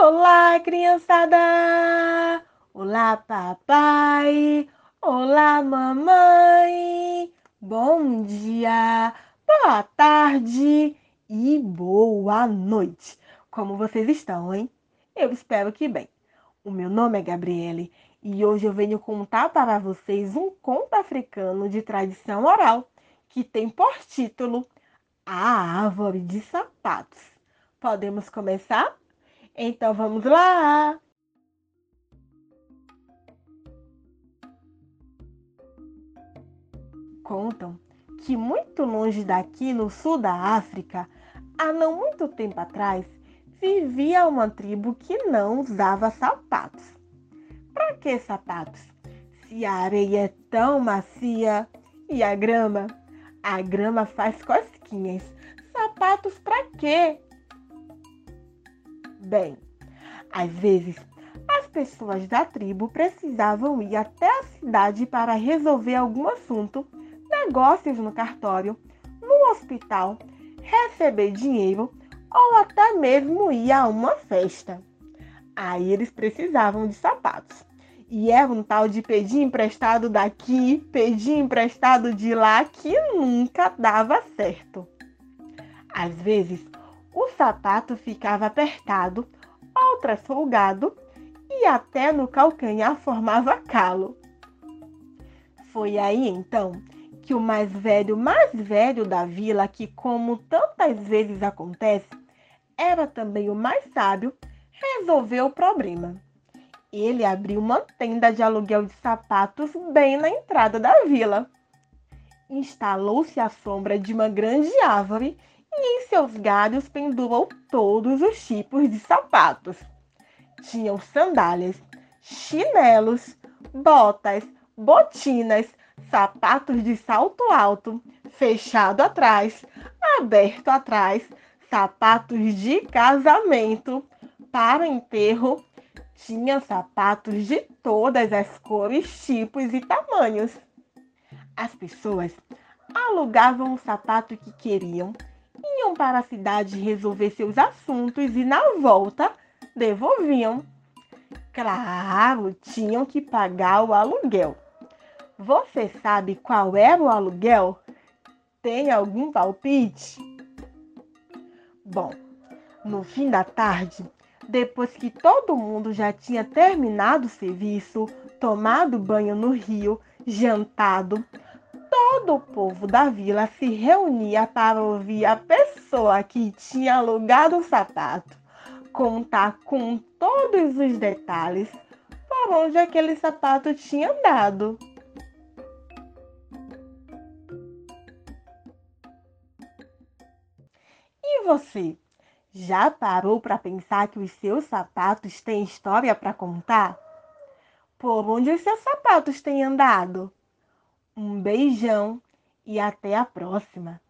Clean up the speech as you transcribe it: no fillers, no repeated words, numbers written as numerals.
Olá, criançada! Olá, papai! Olá, mamãe! Bom dia, boa tarde e boa noite! Como vocês estão, hein? Eu espero que bem. O meu nome é Gabriele e hoje eu venho contar para vocês um conto africano de tradição oral que tem por título A Árvore de Sapatos. Podemos começar? Então vamos lá! Contam que muito longe daqui no sul da África, há não muito tempo atrás, vivia uma tribo que não usava sapatos. Para que sapatos? Se a areia é tão macia e a grama? A grama faz cosquinhas. Sapatos para quê? Bem, às vezes as pessoas da tribo precisavam ir até a cidade para resolver algum assunto, negócios no cartório, no hospital, receber dinheiro ou até mesmo ir a uma festa. Aí eles precisavam de sapatos. E era um tal de pedir emprestado daqui, pedir emprestado de lá que nunca dava certo. Às vezes, o sapato ficava apertado, outras folgado e até no calcanhar formava calo. Foi aí então que o mais velho da vila, que como tantas vezes acontece, era também o mais sábio, resolveu o problema. Ele abriu uma tenda de aluguel de sapatos bem na entrada da vila. Instalou-se à sombra de uma grande árvore e em seus galhos pendurou todos os tipos de sapatos. Tinham sandálias, chinelos, botas, botinas, sapatos de salto alto, fechado atrás, aberto atrás, sapatos de casamento, para enterro. Tinha sapatos de todas as cores, tipos e tamanhos. As pessoas alugavam o sapato que queriam, iam para a cidade resolver seus assuntos e, na volta, devolviam. Claro, tinham que pagar o aluguel. Você sabe qual era o aluguel? Tem algum palpite? Bom, no fim da tarde, depois que todo mundo já tinha terminado o serviço, tomado banho no rio, jantado, todo o povo da vila se reunia para ouvir a pessoa que tinha alugado o sapato contar com todos os detalhes por onde aquele sapato tinha andado. E você, já parou para pensar que os seus sapatos têm história para contar? Por onde os seus sapatos têm andado? Um beijão e até a próxima!